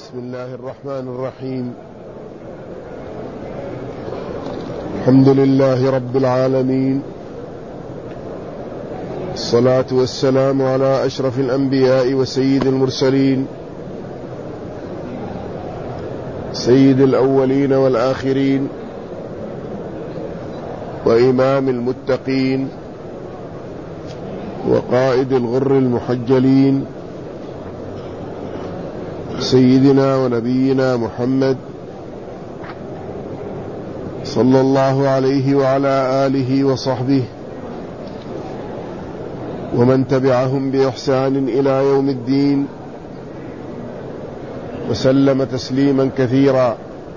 بسم الله الرحمن الرحيم. الحمد لله رب العالمين، الصلاة والسلام على أشرف الأنبياء وسيد المرسلين، سيد الأولين والآخرين، وإمام المتقين، وقائد الغر المحجلين، سيدنا ونبينا محمد صلى الله عليه وعلى آله وصحبه ومن تبعهم بإحسان إلى يوم الدين، وسلم تسليما كثيرا.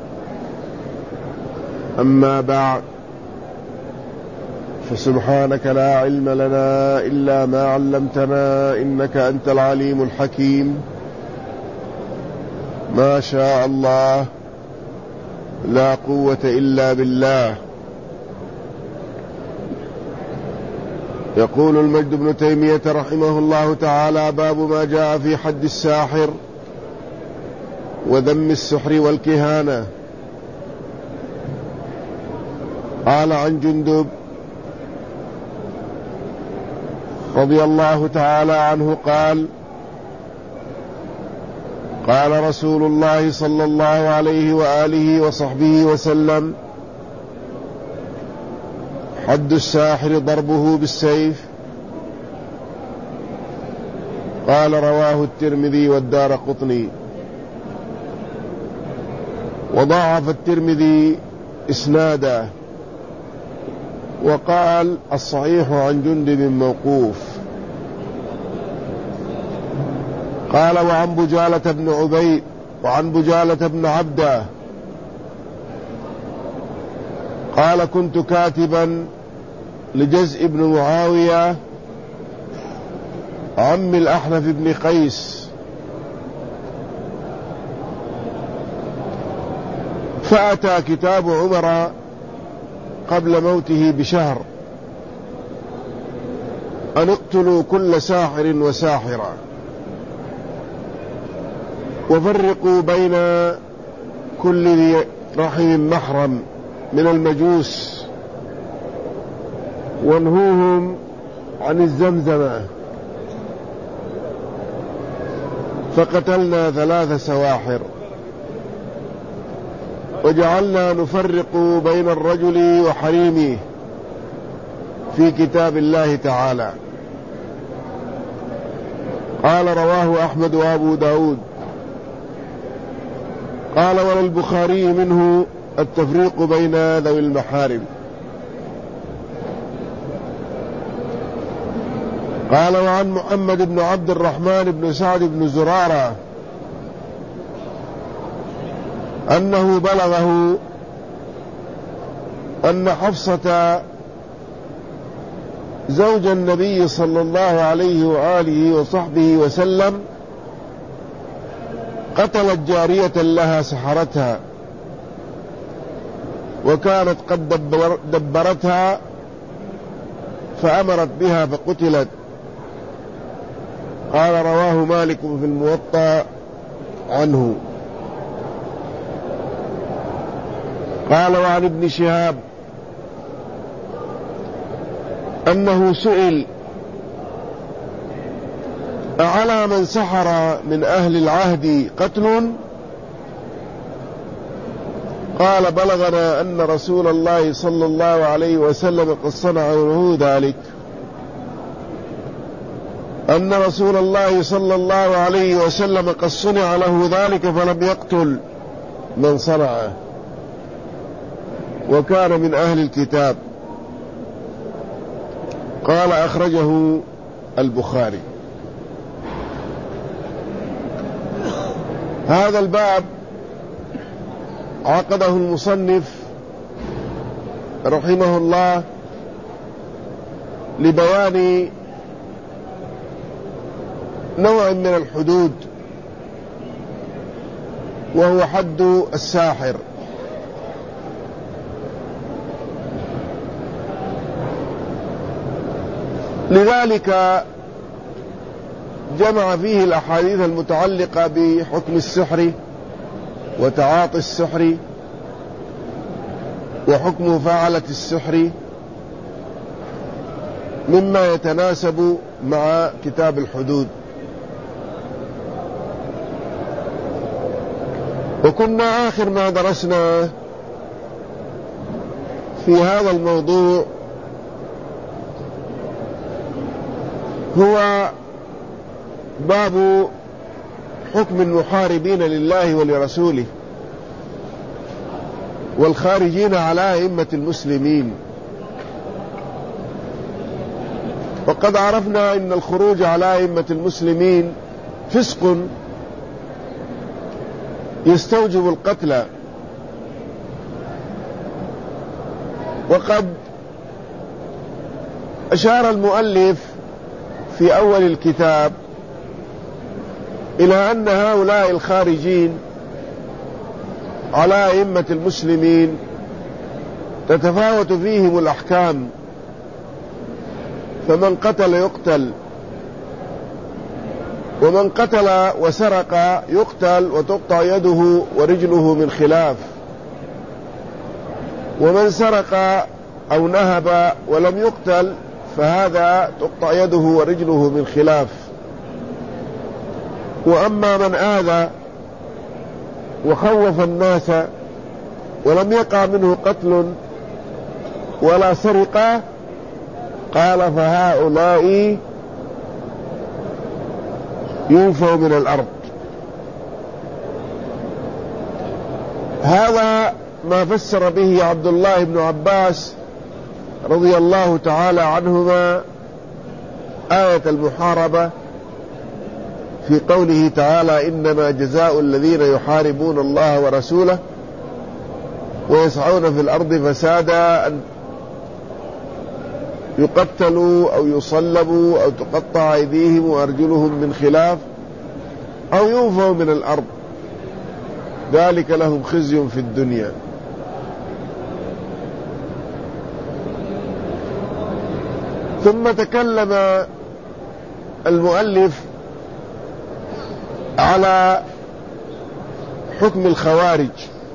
أما بعد، فسبحانك لا علم لنا إلا ما علمتنا إنك أنت العليم الحكيم. ما شاء الله لا قوة إلا بالله. يقول المجد بن تيمية رحمه الله تعالى: باب ما جاء في حد الساحر وذم السحر والكهانة. قال عن جندب رضي الله تعالى عنه قال: قال رسول الله صلى الله عليه وآله وصحبه وسلم: حد الساحر ضربه بالسيف. قال: رواه الترمذي والدارقطني. وضاعف الترمذي إسناده، وقال: الصحيح عن جندب موقوف. قال: وعن بجالة بن عبيد وعن بجالة بن عبده قال: كنت كاتبا لجزء بن معاوية عم الأحنف بن قيس، فأتى كتاب عمر قبل موته بشهر أن اقتلوا كل ساحر وساحرة، وفرقوا بين كل ذي رحم محرم من المجوس، وانهوهم عن الزمزمة. فقتلنا 3 سواحر، وجعلنا نفرق بين الرجل وحريمه في كتاب الله تعالى. قال: رواه أحمد وأبو داود. قال: وللبخاري منه التفريق بين ذوي المحارم. قال: وعن محمد بن عبد الرحمن بن سعد بن زرارة أنه بلغه أن حفصة زوج النبي صلى الله عليه وآله وصحبه وسلم قتلت جارية لها سحرتها، وكانت قد دبرتها فأمرت بها فقتلت. قال: رواه مالك في الموطأ عنه. قال: وعن ابن شهاب أنه سئل: أعلى من سحر من أهل العهد قتل؟ قال: بلغنا أن رسول الله صلى الله عليه وسلم قد صنع له ذلك، أن رسول الله صلى الله عليه وسلم قد صنع له ذلك فلم يقتل من صنعه، وكان من أهل الكتاب. قال: أخرجه البخاري. هذا الباب عقده المصنف رحمه الله لبيان نوع من الحدود، وهو حد الساحر. لذلك جمع فيه الأحاديث المتعلقة بحكم السحر وتعاطي السحر وحكم فاعلة السحر مما يتناسب مع كتاب الحدود. وكنا آخر ما درسنا في هذا الموضوع هو باب حكم المحاربين لله ولرسوله والخارجين على أئمة المسلمين. وقد عرفنا أن الخروج على أئمة المسلمين فسق يستوجب القتل، وقد أشار المؤلف في أول الكتاب إلى أن هؤلاء الخارجين على أئمة المسلمين تتفاوت فيهم الأحكام، فمن قتل يقتل، ومن قتل وسرق يقتل وتقطع يده ورجله من خلاف، ومن سرق أو نهب ولم يقتل فهذا تقطع يده ورجله من خلاف. وأما من آذى وخوف الناس ولم يقع منه قتل ولا سرقة قال فهؤلاء ينفوا من الأرض. هذا ما فسر به عبد الله بن عباس رضي الله تعالى عنهما آية المحاربة في قوله تعالى إنما جزاء الذين يحاربون الله ورسوله ويسعون في الأرض فسادا أن يقتلوا أو يصلبوا أو تقطع أيديهم وأرجلهم من خلاف أو ينفوا من الأرض ذلك لهم خزي في الدنيا. ثم تكلم المؤلف على حكم الخوارج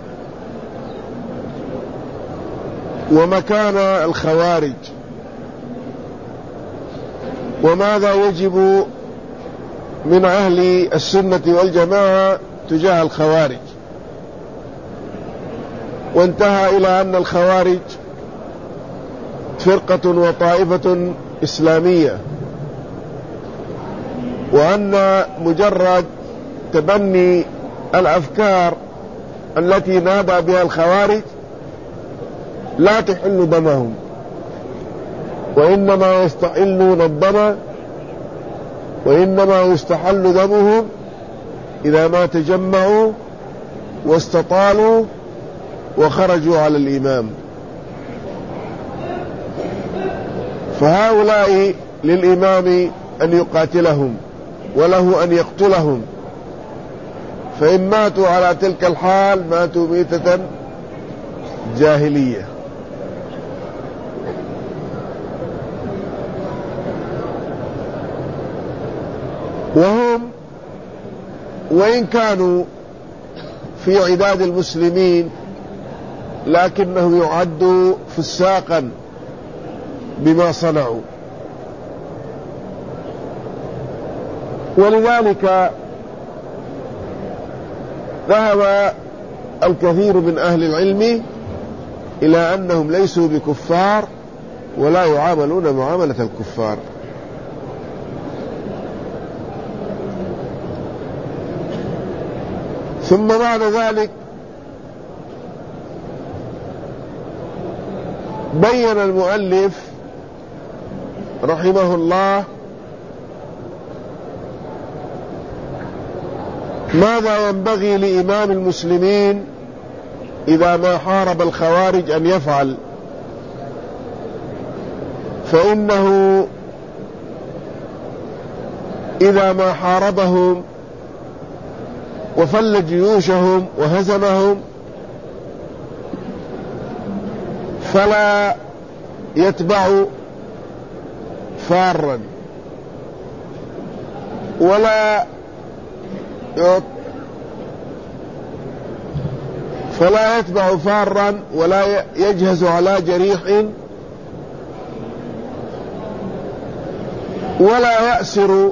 ومكان الخوارج وماذا يجب من أهل السنة والجماعة تجاه الخوارج، وانتهى إلى أن الخوارج فرقة وطائفة إسلامية، وأن مجرد تبني الأفكار التي نادى بها الخوارج لا تحل دمهم، وإنما يستحلون الدم وإنما يستحل دمهم إذا ما تجمعوا واستطالوا وخرجوا على الإمام. فهؤلاء للإمام أن يقاتلهم وله أن يقتلهم، فإن ماتوا على تلك الحال ماتوا ميتة جاهلية. وهم وإن كانوا في عداد المسلمين لكنه يعد فساقا بما صنعوا، ولذلك ذهب الكثير من أهل العلم إلى أنهم ليسوا بكفار ولا يعاملون معاملة الكفار. ثم بعد ذلك بين المؤلف رحمه الله ماذا ينبغي لإمام المسلمين إذا ما حارب الخوارج أن يفعل. فإنه إذا ما حاربهم وفل جيوشهم وهزمهم فلا يتبع فارا ولا فلا يتبع فارا ولا يجهز على جريح ولا يأسر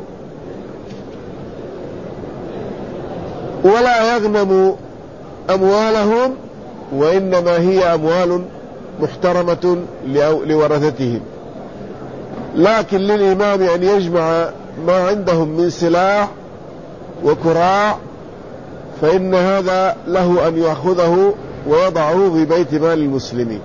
ولا يغنم أموالهم، وإنما هي أموال محترمة لورثتهم. لكن للإمام أن يجمع ما عندهم من سلاح وكراع، فإن هذا له أن يأخذه ويضعه في بيت مال المسلمين.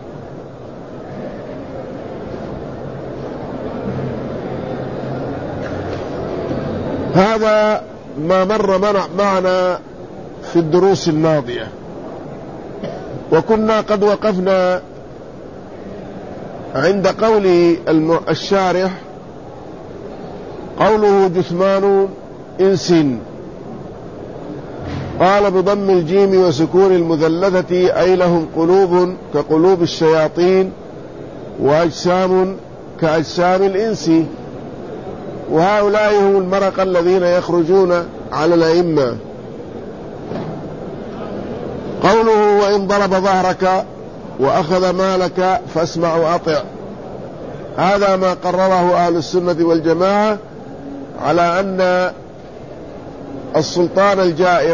هذا ما مر معنا في الدروس الماضية، وكنا قد وقفنا عند قول الشارح قوله جثمان إنس، قال بضم الجيم وسكون المثلثة أي لهم قلوب كقلوب الشياطين وأجسام كأجسام الإنس، وهؤلاء هم المرق الذين يخرجون على الأئمة. قوله وإن ضرب ظهرك وأخذ مالك فاسمع وأطع، هذا ما قرره أهل السنة والجماعة على أن السلطان الجائر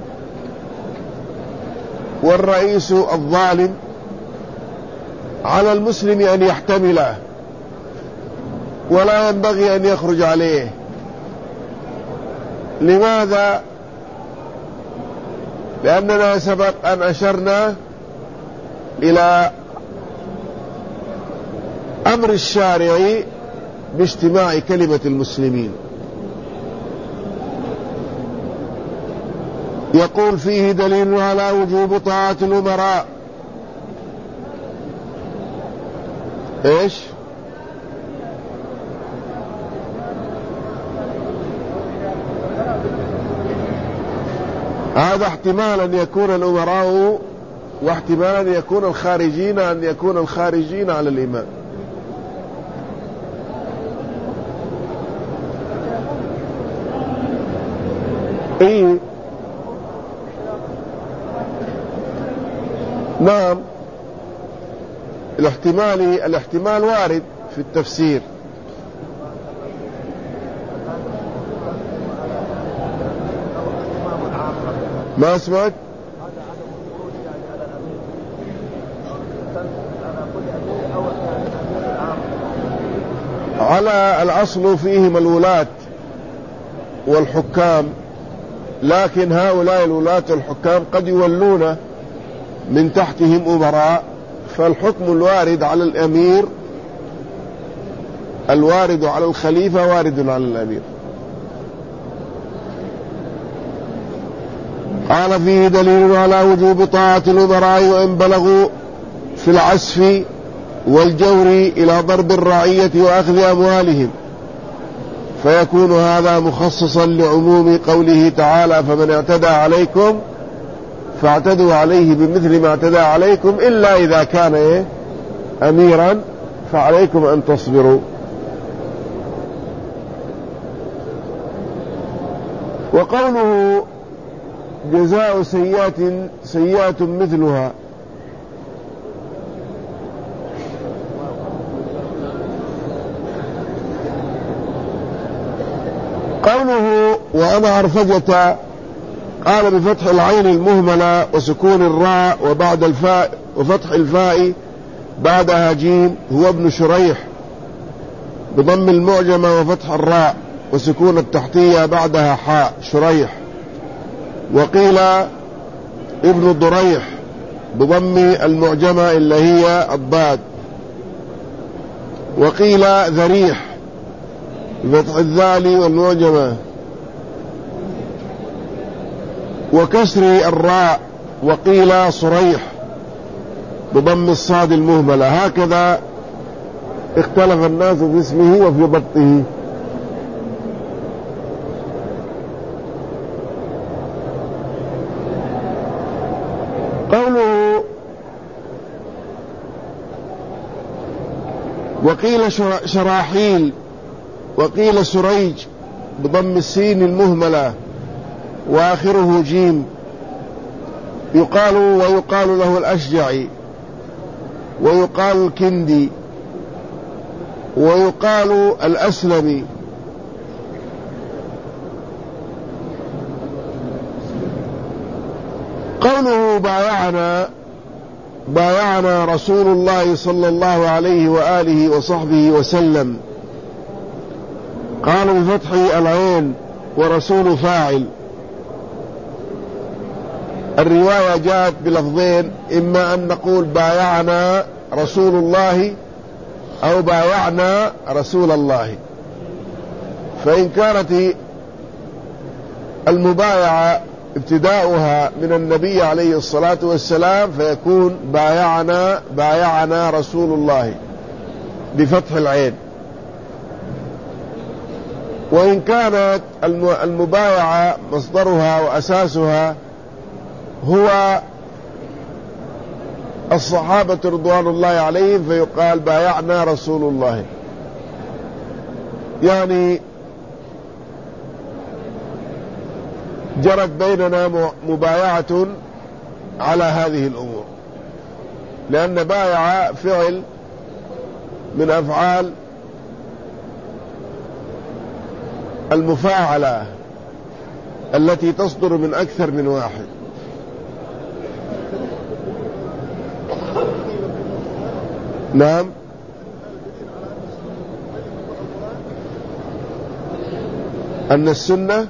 والرئيس الظالم على المسلم أن يحتمله ولا ينبغي أن يخرج عليه. لماذا؟ لأننا سبق أن أشرنا إلى أمر الشارع باجتماع كلمة المسلمين. يقول فيه دليل على وجوب طاعة الأمراء. إيش؟ هذا احتمال أن يكون الأمراء، واحتمال أن يكون الخارجين على الإمام. إيه؟ نعم، الاحتمال وارد في التفسير. ما اسمعت؟ على الأصل فيهم الولاة والحكام، لكن هؤلاء الولاة والحكام قد يولون من تحتهم أمراء، فالحكم الوارد على الأمير الوارد على الخليفة وارد على الأمير. قال فيه دليل على وجوب طاعة الأمراء وإن بلغوا في العسف والجور إلى ضرب الرعية وأخذ أموالهم، فيكون هذا مخصصا لعموم قوله تعالى فمن اعتدى عليكم فاعتدوا عليه بمثل ما اعتدى عليكم إلا إذا كان أميرا فعليكم أن تصبروا. وقوله جزاء سيئة مثلها، قوله وأنا عرفجة قال بفتح العين المهملة وسكون الراء وبعد الفاء وفتح الفاء بعدها جيم، هو ابن شريح بضم المعجمة وفتح الراء وسكون التحتية بعدها حاء شريح. وقيل ابن ضريح بضم المعجمة اللي هي الضاد. وقيل ذريح بفتح الذال والمعجمة وكسر الراء. وقيل صريح بضم الصاد المهملة. هكذا اختلف الناس في اسمه وفي ضبطه. قوله وقيل شراحيل وقيل سريج بضم السين المهملة وآخره جيم. ويقال له الأشجعي، ويقال الكندي، ويقال الأسلمي. قوله بايعنا رسول الله صلى الله عليه وآله وصحبه وسلم، قال بفتح العين ورسول فاعل. الرواية جاءت بلفظين، إما أن نقول بايعنا رسول الله أو بايعنا رسول الله. فإن كانت المبايعة ابتداؤها من النبي عليه الصلاة والسلام فيكون بايعنا رسول الله بفتح العين. وإن كانت المبايعة مصدرها وأساسها هو الصحابة رضوان الله عليهم فيقال بايعنا رسول الله، يعني جرت بيننا مبايعة على هذه الأمور، لأن بايع فعل من أفعال المفاعلة التي تصدر من أكثر من واحد. نعم. أن السنة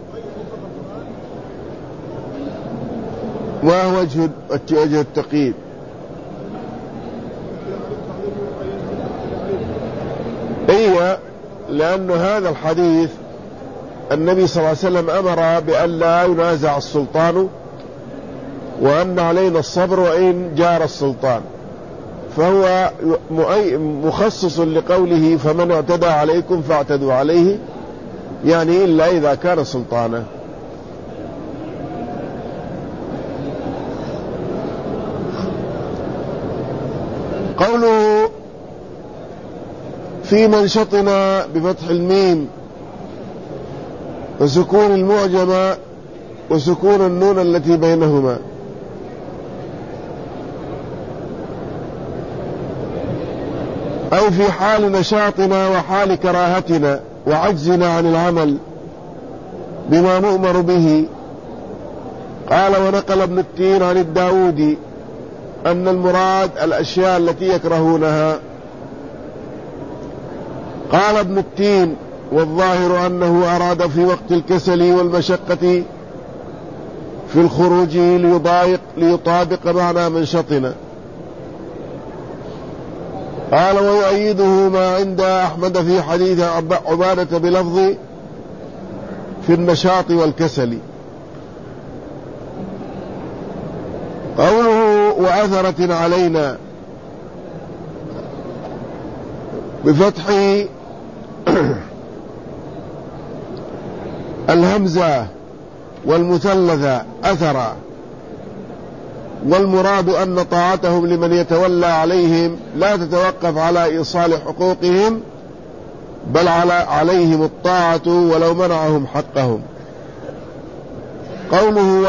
ما هو وجه التقييد؟ هي لأن هذا الحديث النبي صلى الله عليه وسلم أمر بأن لا ينازع السلطان، وأن علينا الصبر وإن جار السلطان، فهو مخصص لقوله فمن اعتدى عليكم فاعتدوا عليه، يعني إلا إذا كان سلطانه. قوله في منشطنا بفتح الميم وسكون المعجمة وسكون النون التي بينهما، أي في حال نشاطنا وحال كراهتنا وعجزنا عن العمل بما نؤمر به. قال ونقل ابن التين عن الداودي أن المراد الأشياء التي يكرهونها. قال ابن التين والظاهر أنه أراد في وقت الكسل والمشقة في الخروج ليطابق معنى منشطنا. قال ويؤيده ما عند أحمد في حديث عبادة بلفظ في النشاط والكسل. قوله وأثرة علينا بفتح الهمزة والمثلثة أثر، والمراد أن طاعتهم لمن يتولى عليهم لا تتوقف على إيصال حقوقهم، بل عليهم الطاعة ولو منعهم حقهم. قوله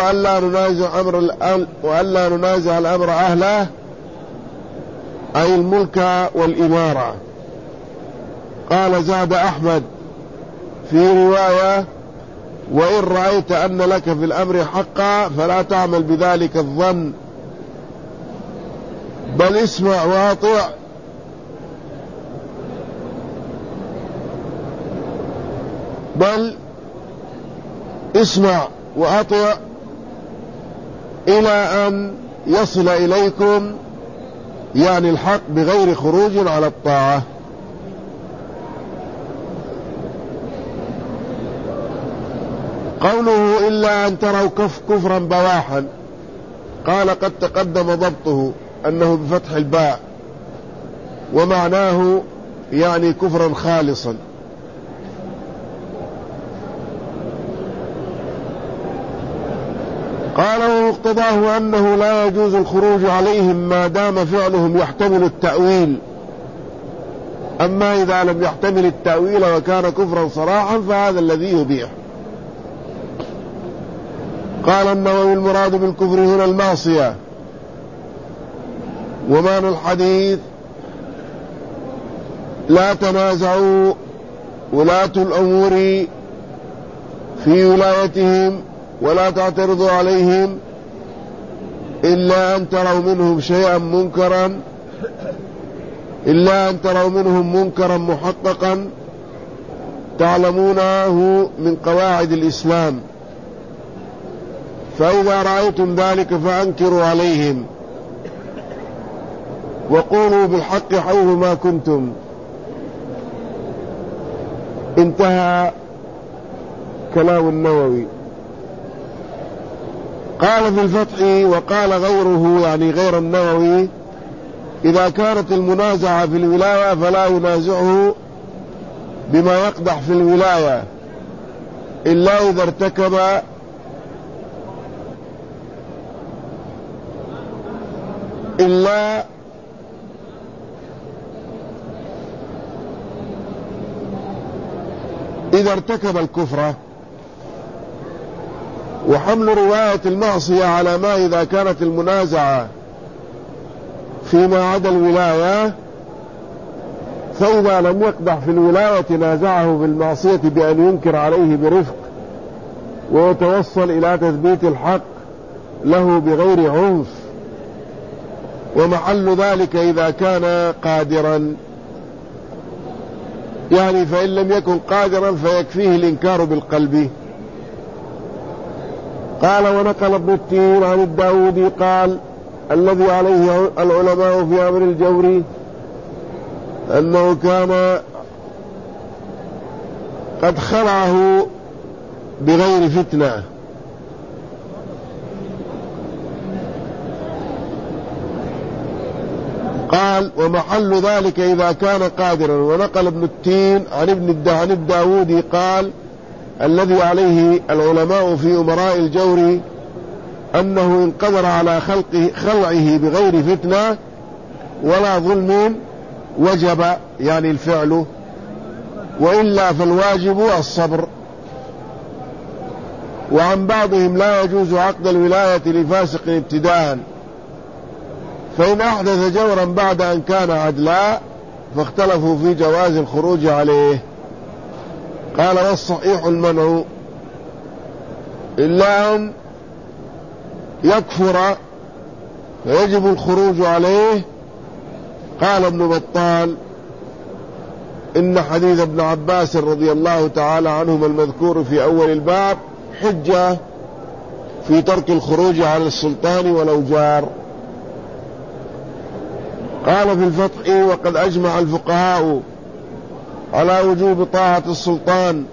وألا ننازع الأمر أهله، أي الملك والإمارة. قال زاد أحمد في رواية وإن رأيت أن لك في الأمر حقا فلا تعمل بذلك الظن، بل اسمع واطع إلى أن يصل إليكم يعني الحق بغير خروج على الطاعة. قوله إلا أن تروا كفرا بواحا، قال قد تقدم ضبطه أنه بفتح الباء، ومعناه يعني كفرا خالصا. قال ومقتضاه أنه لا يجوز الخروج عليهم ما دام فعلهم يحتمل التأويل، أما إذا لم يحتمل التأويل وكان كفرا صراحا فهذا الذي يبيح. قال النووي: المراد بالكفر هنا المعصية. ومعنى الحديث: لا تنازعوا ولاة الأمور في ولايتهم ولا تعترضوا عليهم إلا أن تروا منهم منكرا محققا تعلمونه من قواعد الإسلام، فإذا رأيتم ذلك فأنكروا عليهم وقولوا بالحق حيثما كنتم. انتهى كلام النووي. قال في الفتح: وقال غيره، يعني غير النووي: إذا كانت المنازعة في الولاية فلا ينازعه بما يقدح في الولاية إلا إذا ارتكب الكفر. وحمل رواية المعصية على ما إذا كانت المنازعة فيما عدا الولاية، فإذا لم يقدح في الولاية نازعه في المعصية بأن ينكر عليه برفق ويتوصل إلى تثبيت الحق له بغير عنف. ومحل ذلك إذا كان قادرا، يعني فإن لم يكن قادرا فيكفيه الإنكار بالقلب. قال: ونقل ابن التين عن الداودي قال: الذي عليه العلماء في أمر الجور أنه كان قد خلعه بغير فتنة. قال: ومحل ذلك إذا كان قادرا. ونقل ابن التين عن الداودي قال: الذي عليه العلماء في أمراء الجور أنه إن قدر على خلعه بغير فتنة ولا ظلم وجب، يعني الفعل، وإلا فالواجب الصبر. وعن بعضهم: لا يجوز عقد الولاية لفاسق ابتداء، فإن أحدث جورا بعد أن كان عدلا فاختلفوا في جواز الخروج عليه. قال: والصحيح المنع إلا أن يكفر فيجب الخروج عليه. قال ابن بطال: إن حديث ابن عباس رضي الله تعالى عنهما المذكور في أول الباب حجة في ترك الخروج على السلطان ولو جار. قال في الفتح: وقد أجمع الفقهاء على وجوب طاعة السلطان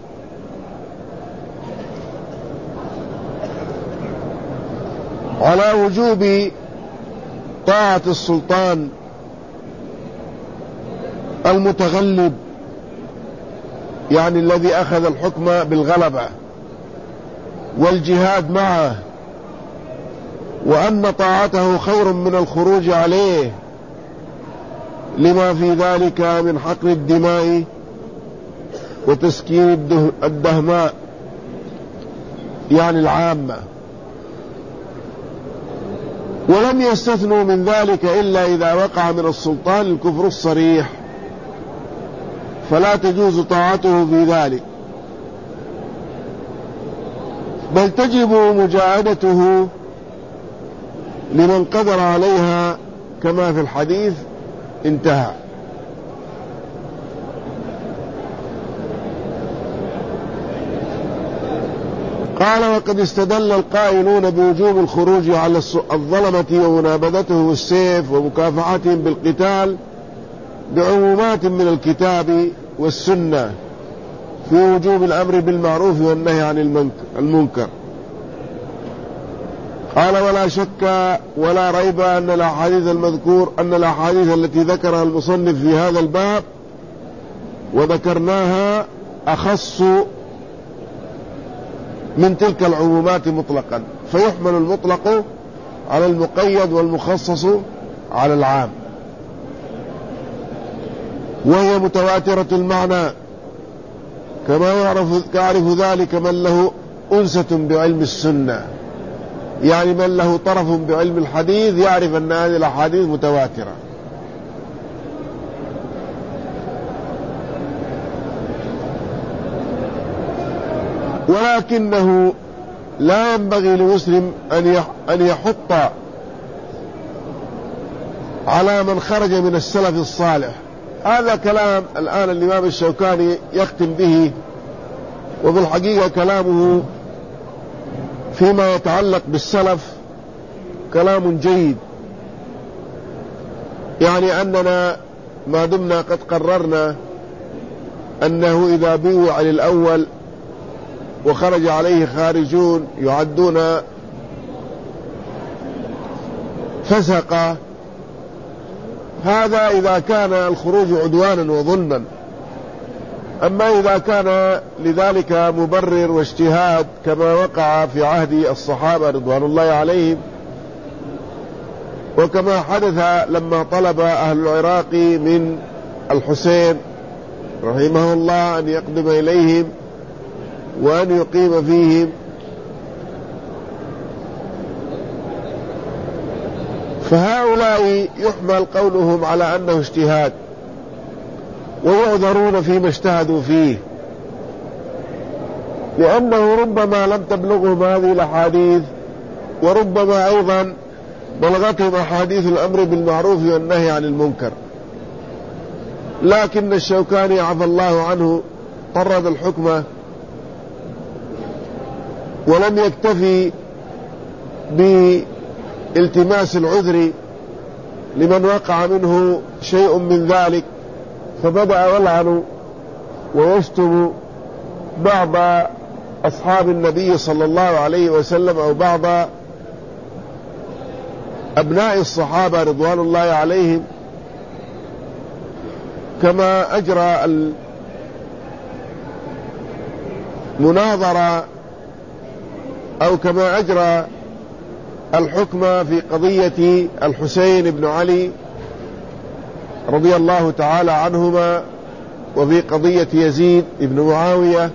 المتغلب، يعني الذي أخذ الحكم بالغلبة، والجهاد معه، وأن طاعته خير من الخروج عليه لما في ذلك من حقن الدماء وتسكين الدهماء، يعني العامة. ولم يستثنوا من ذلك إلا إذا وقع من السلطان الكفر الصريح، فلا تجوز طاعته في ذلك، بل تجب مجاهدته لمن قدر عليها كما في الحديث. انتهى. قال: وقد استدل القائلون بوجوب الخروج على الظلمة ومنابذته السيف ومكافحتهم بالقتال بعمومات من الكتاب والسنة في وجوب الأمر بالمعروف والنهي عن المنكر. قال: ولا شك ولا ريب أن الأحاديث التي ذكرها المصنف في هذا الباب وذكرناها أخص من تلك العمومات مطلقا، فيحمل المطلق على المقيد والمخصص على العام، وهي متواترة المعنى، كما يعرف ذلك من له أنسة بعلم السنة. يعني من له طرف بعلم الحديث يعرف أن هذه الأحاديث متواترة. ولكنه لا ينبغي لمسلم أن يحط على من خرج من السلف الصالح. هذا كلام الآن الإمام الشوكاني يختم به، وبالحقيقة كلامه فيما يتعلق بالسلف كلام جيد، يعني أننا ما دمنا قد قررنا أنه إذا بيوع للأول وخرج عليه خارجون يعدون فسقا، هذا إذا كان الخروج عدوانا وظلما. أما إذا كان لذلك مبرر واجتهاد كما وقع في عهد الصحابة رضوان الله عليهم، وكما حدث لما طلب أهل العراق من الحسين رحمه الله أن يقدم إليهم وأن يقيم فيهم، فهؤلاء يحمل قولهم على أنه اجتهاد ويعذرون فيما اجتهدوا فيه، لأنه ربما لم تبلغهم هذه الأحاديث، وربما أيضا بلغتهم أحاديث الأمر بالمعروف والنهي عن المنكر. لكن الشوكاني عفى الله عنه طرد الحكم ولم يكتفي بالتماس العذر لمن وقع منه شيء من ذلك، فبدأ يلعن ويشتم بعض أصحاب النبي صلى الله عليه وسلم أو بعض أبناء الصحابة رضوان الله عليهم، كما أجرى المناظرة أو كما أجرى الحكم في قضية الحسين بن علي رضي الله تعالى عنهما، وفي قضية يزيد بن معاوية،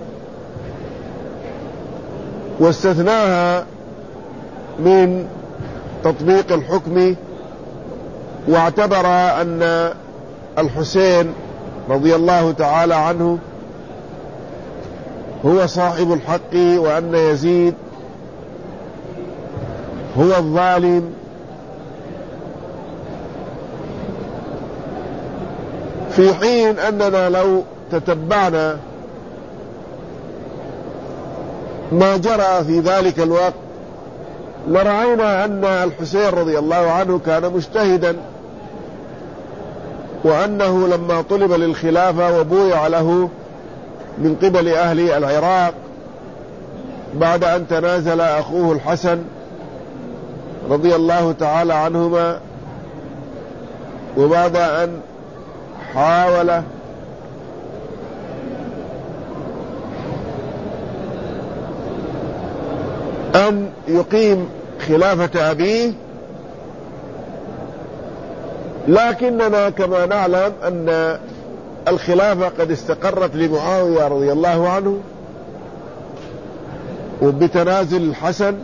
واستثناها من تطبيق الحكم، واعتبر أن الحسين رضي الله تعالى عنه هو صاحب الحق، وأن يزيد هو الظالم، في حين أننا لو تتبعنا ما جرى في ذلك الوقت لرأينا أن الحسين رضي الله عنه كان مجتهدا، وأنه لما طلب للخلافة وبويع له من قبل أهل العراق بعد أن تنازل أخوه الحسن رضي الله تعالى عنهما، وبعد أن حاول أن يقيم خلافة أبيه، لكننا كما نعلم أن الخلافة قد استقرت لمعاوية رضي الله عنه وبتنازل الحسن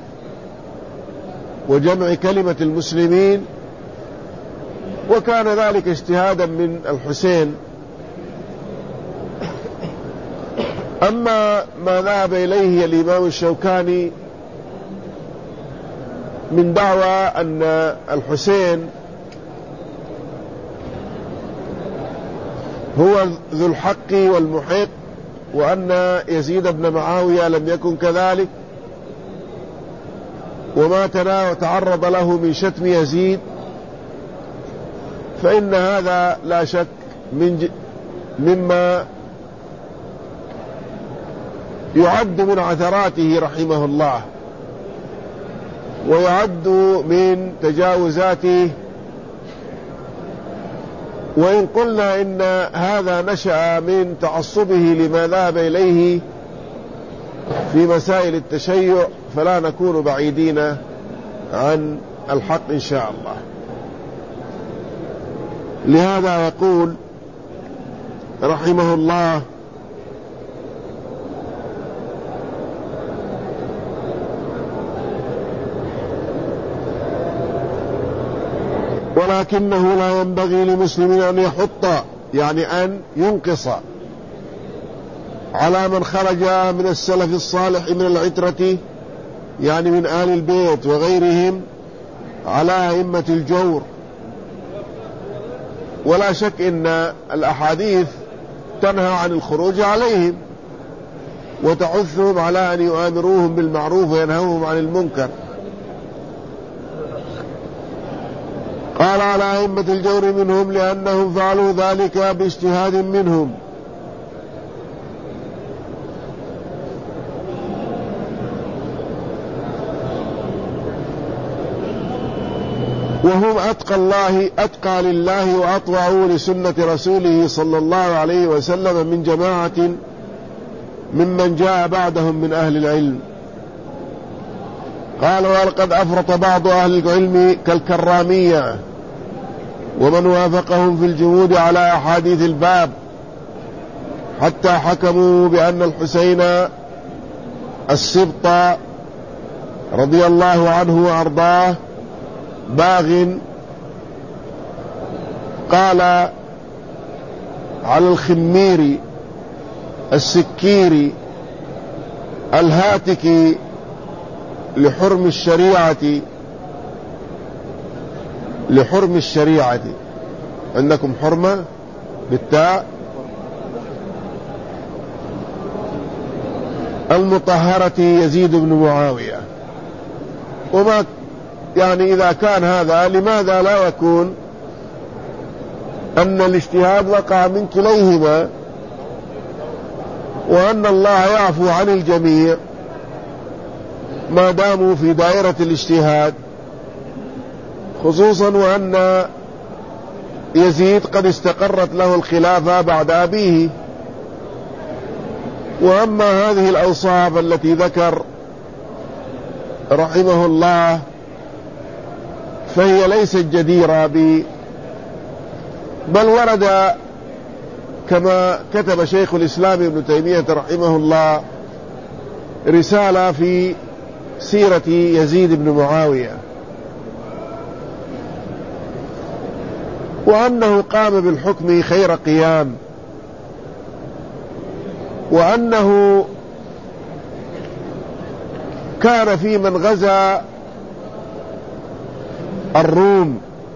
وجمع كلمة المسلمين، وكان ذلك اجتهادا من الحسين. أما ما ذهب إليه الإمام الشوكاني من دعوى أن الحسين هو ذو الحق والمحق، وأن يزيد بن معاوية لم يكن كذلك، وما تعرض له من شتم يزيد، فإن هذا لا شك مما يعد من عثراته رحمه الله، ويعد من تجاوزاته. وإن قلنا إن هذا نشأ من تعصبه لما ذهب إليه في مسائل التشيع، فلا نكون بعيدين عن الحق إن شاء الله. لهذا يقول رحمه الله: ولكنه لا ينبغي لمسلم أن يحط، يعني أن ينقص على من خرج من السلف الصالح من العترة، يعني من آل البيت وغيرهم، على أئمة الجور. ولا شك إن الأحاديث تنهى عن الخروج عليهم وتحثهم على أن يؤامروهم بالمعروف وينهوهم عن المنكر. قال على أئمة الجور منهم لأنهم فعلوا ذلك باجتهاد منهم، وهم أتقى لله وأطوعوا لسنة رسوله صلى الله عليه وسلم من جماعة ممن جاء بعدهم من أهل العلم. قال ولقد أفرط بعض أهل العلم كالكرامية ومن وافقهم في الجمود على أحاديث الباب، حتى حكموا بأن الحسين السبط رضي الله عنه وأرضاه باغ. قال على الخمير السكير الهاتك لحرم الشريعة. عندكم حرمة بالتاء، المطهرة يزيد بن معاوية. وما يعني إذا كان هذا لماذا لا يكون أن الاجتهاد وقع من كليهما، وأن الله يعفو عن الجميع ما داموا في دائرة الاجتهاد، خصوصا وأن يزيد قد استقرت له الخلافة بعد أبيه. وأما هذه الأوصاف التي ذكر رحمه الله فهي ليست جديرة بل ورد كما كتب شيخ الإسلام ابن تيمية رحمه الله رسالة في سيرة يزيد بن معاوية، وأنه قام بالحكم خير قيام، وأنه كان في من غزا الروم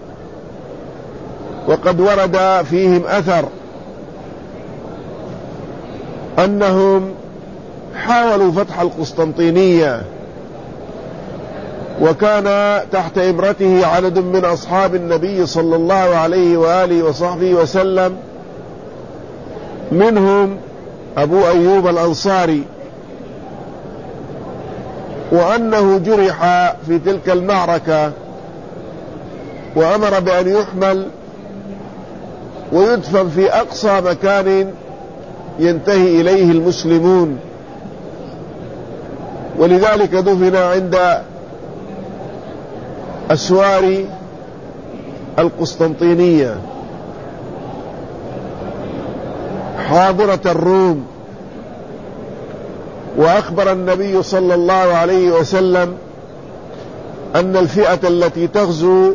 وقد ورد فيهم أثر أنهم حاولوا فتح القسطنطينية، وكان تحت إمرته عدد من أصحاب النبي صلى الله عليه وآله وصحبه وسلم، منهم أبو أيوب الأنصاري، وأنه جرح في تلك المعركة وأمر بأن يحمل ويدفن في أقصى مكان ينتهي إليه المسلمون، ولذلك دفن عند أسوار القسطنطينية حاضرة الروم. وأخبر النبي صلى الله عليه وسلم أن الفئة التي تغزو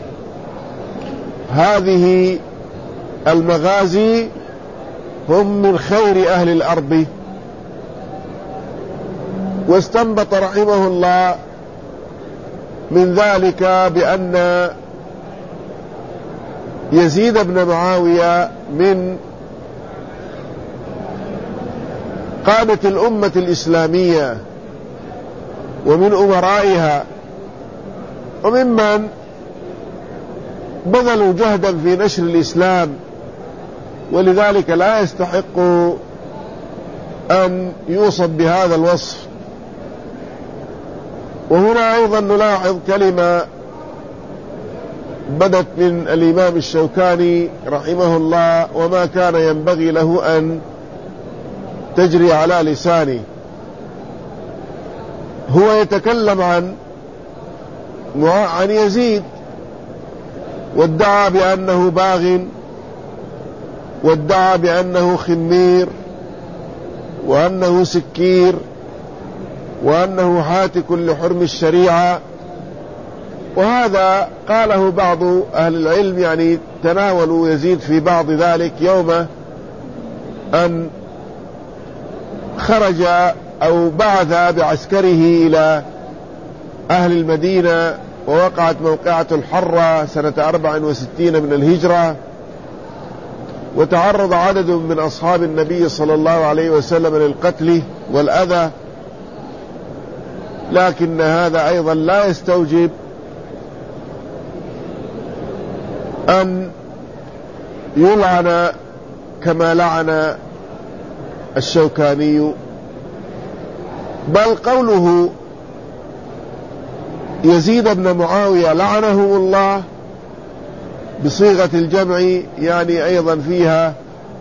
هذه المغازي هم من خير أهل الأرض. واستنبط رحمه الله من ذلك بأن يزيد بن معاوية من قادة الأمة الإسلامية ومن أمرائها، وممن بذلوا جهدا في نشر الإسلام، ولذلك لا يستحق أن يوصف بهذا الوصف. وهنا أيضا نلاحظ كلمة بدت من الإمام الشوكاني رحمه الله وما كان ينبغي له أن تجري على لسانه. هو يتكلم عن يزيد، وادعى بأنه باغ، وادعى بأنه خمير، وأنه سكير، وأنه هاتك لحرم الشريعة، وهذا قاله بعض أهل العلم، يعني تناولوا يزيد في بعض ذلك يوم أن خرج أو بعث بعسكره إلى أهل المدينة، ووقعت موقعة الحرة سنة 64 من الهجرة، وتعرض عدد من أصحاب النبي صلى الله عليه وسلم للقتل والأذى، لكن هذا أيضا لا يستوجب أن يلعن كما لعن الشوكاني، بل قوله يزيد بن معاوية لعنه الله بصيغة الجمع يعني أيضا فيها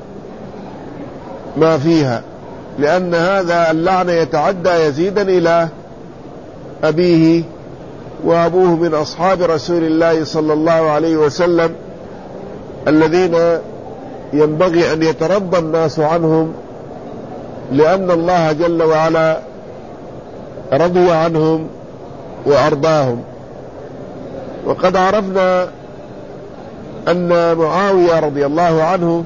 ما فيها، لأن هذا اللعن يتعدى يزيدا إلى أبيه، وأبوه من أصحاب رسول الله صلى الله عليه وسلم الذين ينبغي أن يترضى الناس عنهم، لأن الله جل وعلا رضي عنهم وأرضاهم. وقد عرفنا أن معاوية رضي الله عنه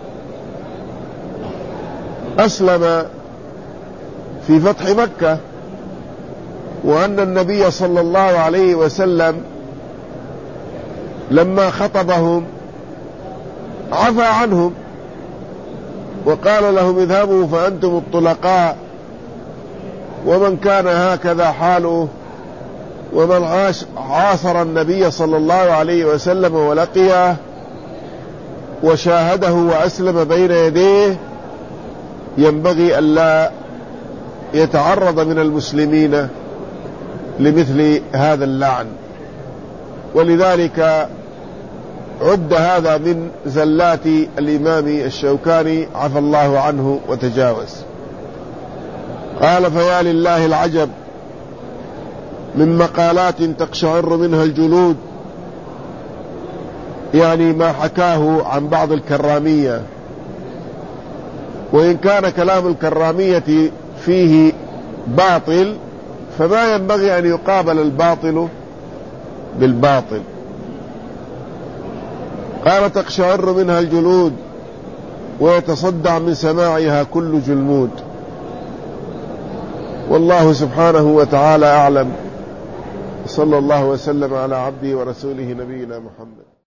أسلم في فتح مكة، وأن النبي صلى الله عليه وسلم لما خطبهم عفى عنهم وقال لهم اذهبوا فأنتم الطلقاء، ومن كان هكذا حاله ومن عاصر النبي صلى الله عليه وسلم ولقيه وشاهده وأسلم بين يديه ينبغي ألا يتعرض من المسلمين لمثل هذا اللعن. ولذلك عد هذا من زلات الإمام الشوكاني عفى الله عنه وتجاوز. قال فيا لله العجب من مقالات تقشعر منها الجلود، يعني ما حكاه عن بعض الكرامية، وإن كان كلام الكرامية فيه باطل فما ينبغي أن يقابل الباطل بالباطل. قال تقشعر منها الجلود ويتصدع من سماعها كل جلمود. والله سبحانه وتعالى أعلم، صلى الله وسلم على عبده ورسوله نبينا محمد.